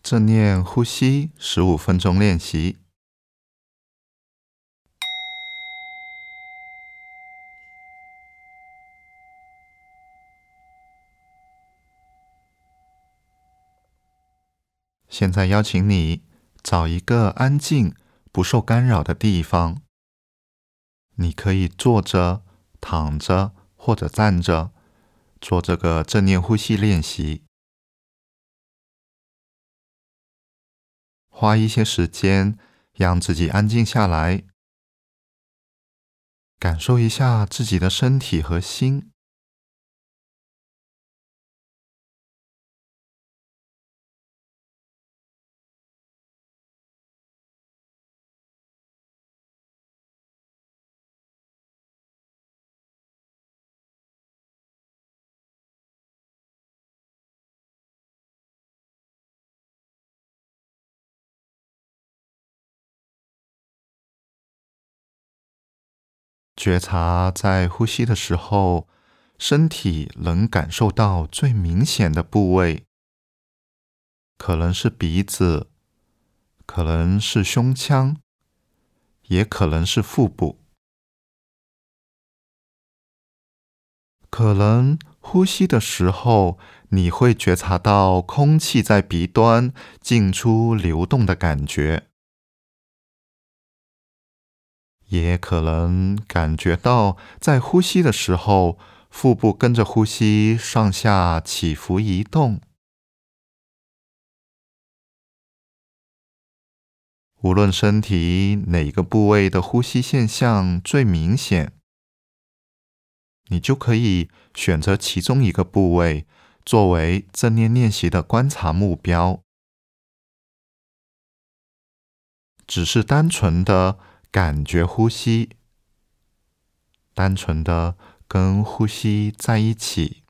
正念呼吸15分钟练习。现在邀请你找一个安静、不受干扰的地方。你可以坐着、躺着或者站着，做这个正念呼吸练习。花一些时间，让自己安静下来，感受一下自己的身体和心。觉察在呼吸的时候，身体能感受到最明显的部位，可能是鼻子，可能是胸腔，也可能是腹部。可能呼吸的时候，你会觉察到空气在鼻端进出流动的感觉，也可能感觉到在呼吸的时候，腹部跟着呼吸上下起伏移动。无论身体哪个部位的呼吸现象最明显，你就可以选择其中一个部位作为正念练习的观察目标，只是单纯的感觉呼吸，单纯的跟呼吸在一起。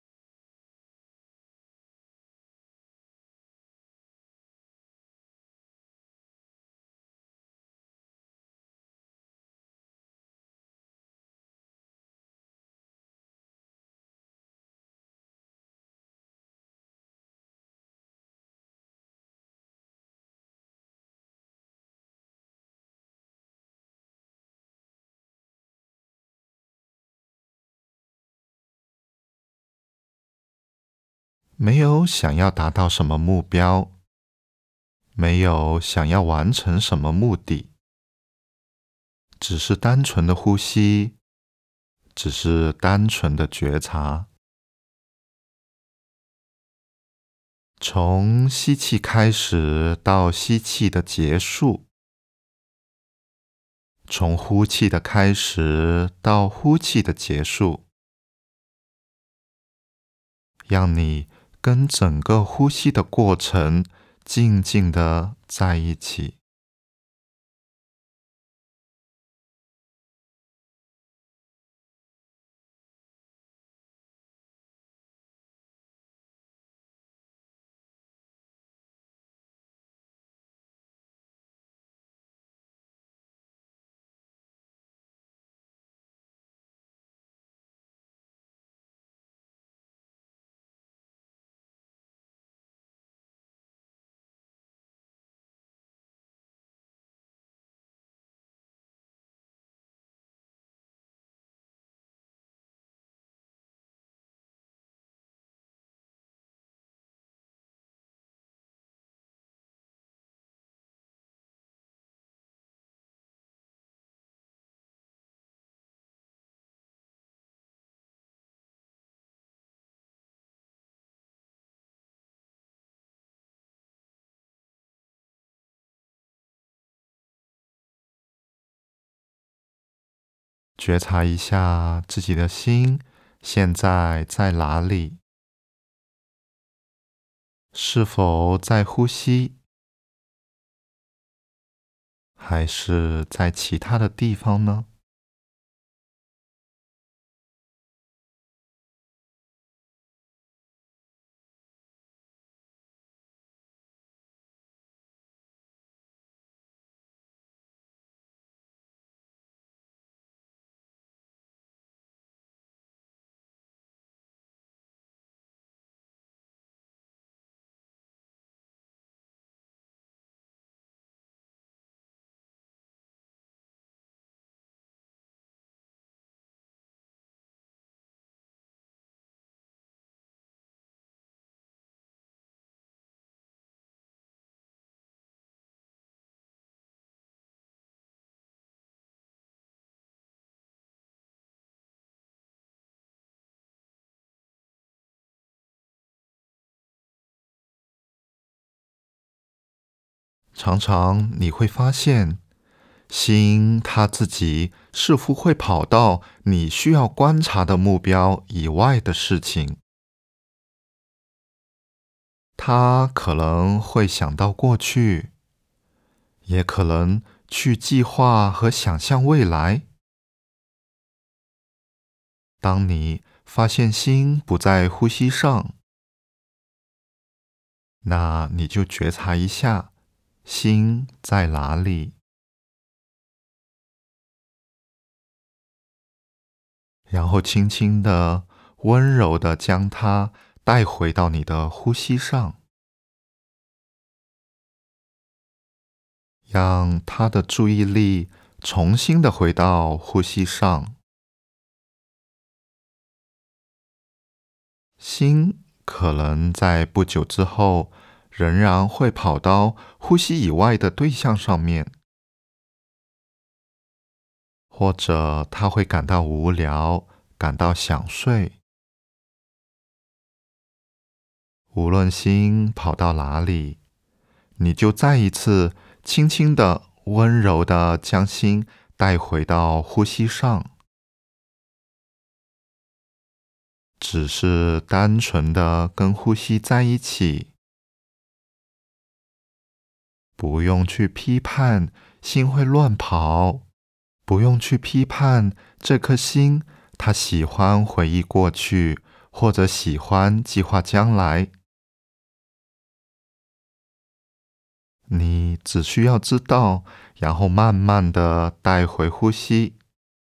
没有想要达到什么目标，没有想要完成什么目的，只是单纯的呼吸，只是单纯的觉察。从吸气开始到吸气的结束，从呼气的开始到呼气的结束，让你跟整个呼吸的过程静静的在一起。觉察一下自己的心现在在哪里？是否在呼吸，还是在其他的地方呢？ 常常你会发现，心它自己似乎会跑到你需要观察的目标以外的事情，它可能会想到过去，也可能去计划和想象未来。当你发现心不在呼吸上，那你就觉察一下，心在哪里，然后轻轻的、温柔的将它带回到你的呼吸上，让他的注意力重新的回到呼吸上。心可能在不久之后，仍然会跑到呼吸以外的对象上面，或者他会感到无聊，感到想睡。无论心跑到哪里，你就再一次轻轻的、温柔的将心带回到呼吸上，只是单纯的跟呼吸在一起，不用去批判心会乱跑，不用去批判这颗心，它喜欢回忆过去，或者喜欢计划将来。你只需要知道，然后慢慢的带回呼吸。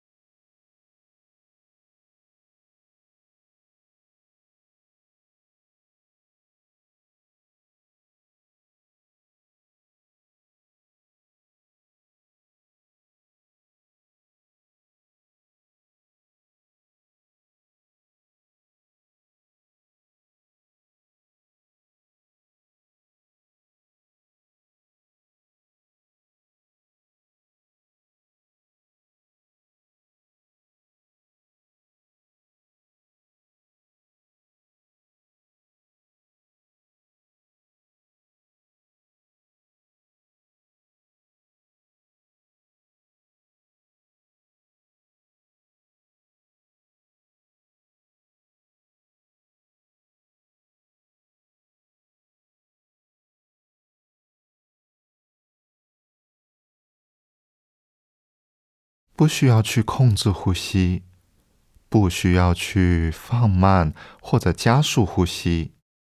不需要去控制呼吸，不需要去放慢或者加速呼吸，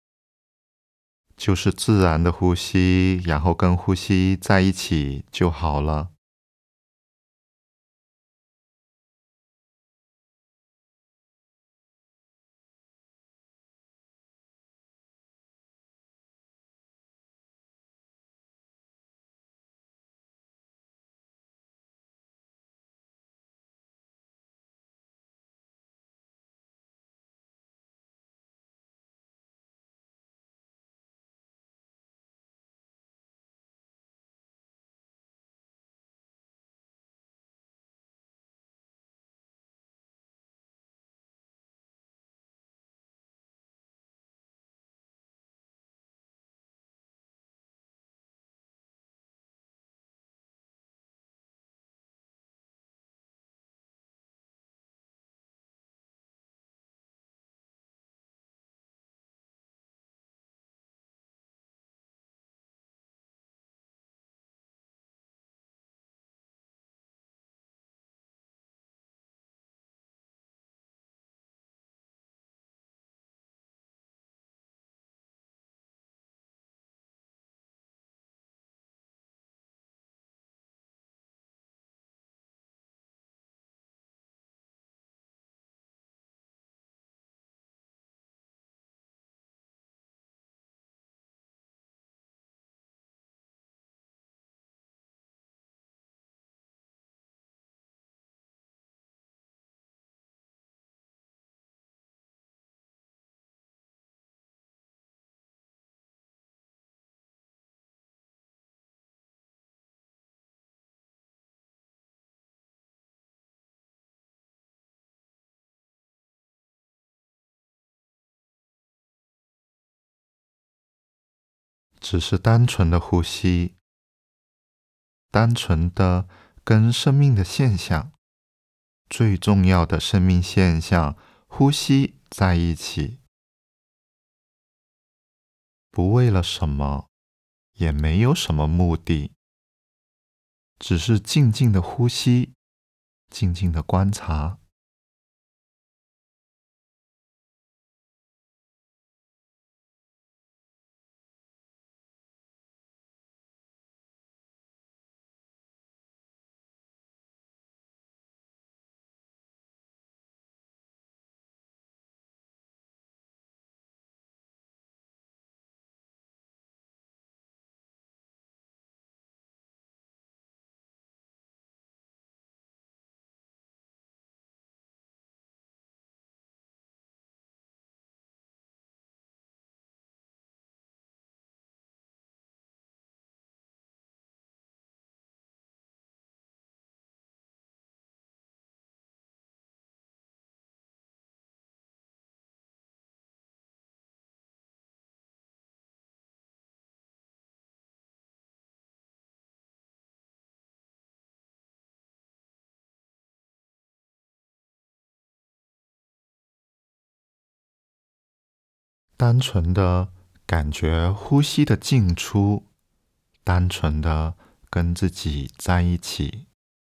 就是自然的呼吸，然后跟呼吸在一起就好了。只是单纯的呼吸， 单纯的跟生命的现象，最重要的生命现象呼吸在一起，不为了什么，也没有什么目的，只是静静的呼吸，静静的观察。单纯的感觉呼吸的进出，单纯的跟自己在一起。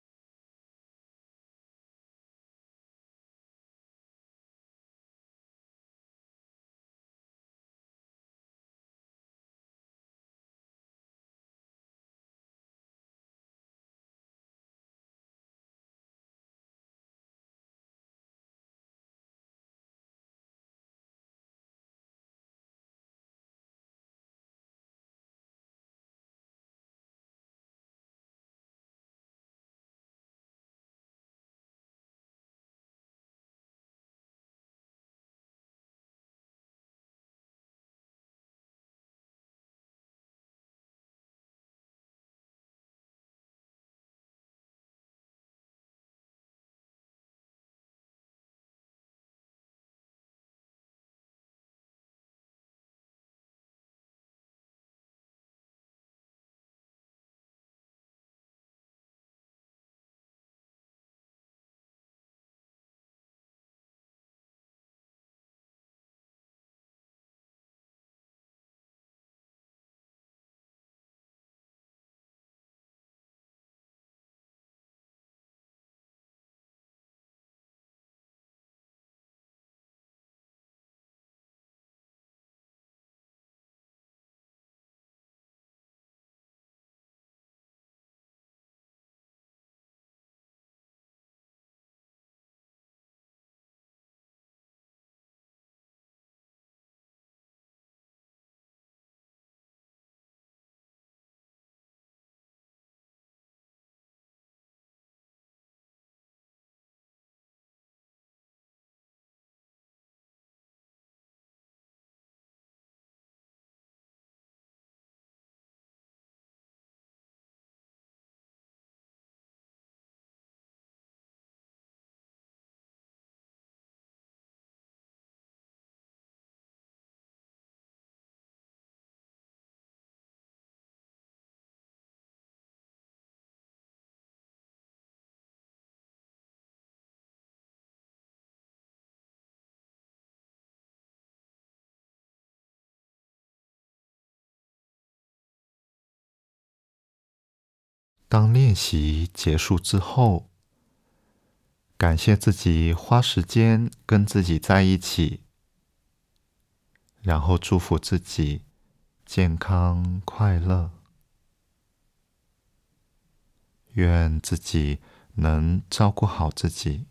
当练习结束之后，感谢自己花时间跟自己在一起，然后祝福自己健康快乐，愿自己能照顾好自己。